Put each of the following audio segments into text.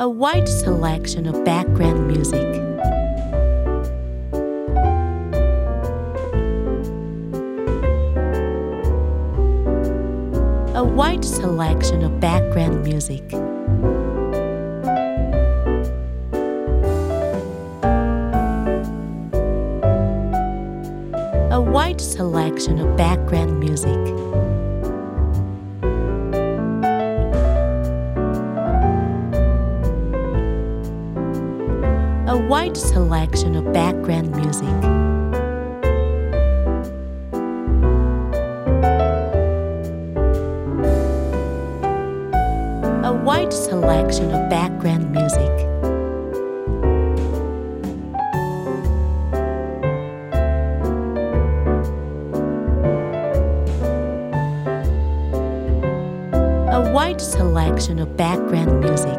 A wide selection of background music. A wide selection of background music. A wide selection of background music. A wide selection of background music. A wide selection of background music. A wide selection of background music.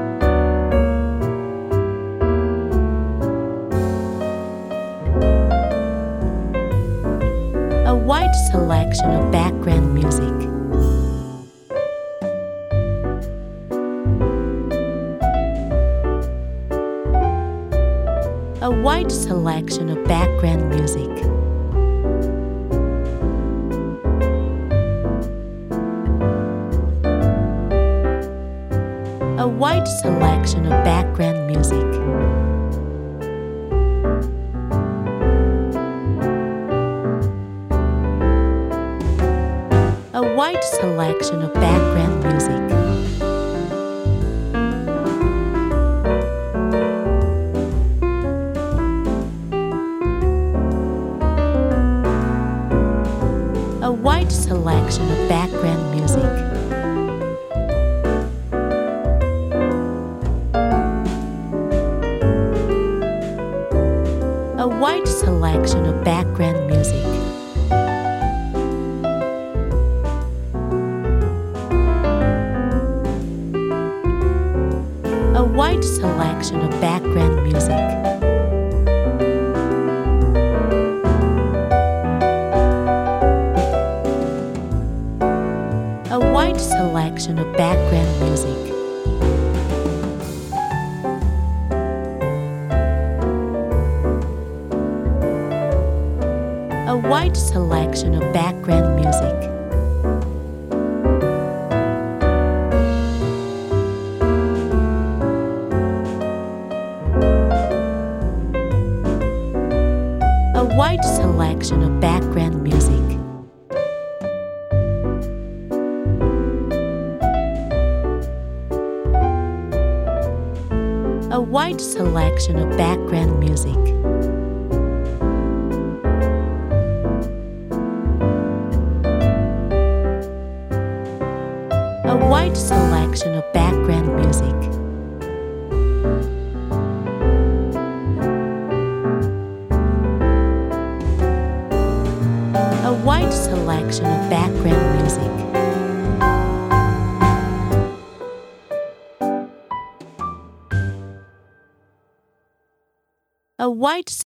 A wide selection of background music. A wide selection of background music. A wide selection of background music. A wide selection of background music. A wide selection of background music. A wide selection of background music. A wide selection of background music. A wide selection of background music. A wide selection of background music. A wide selection of background music. A wide selection of background music. A wide selection of background music. A wide selection of background music. A wide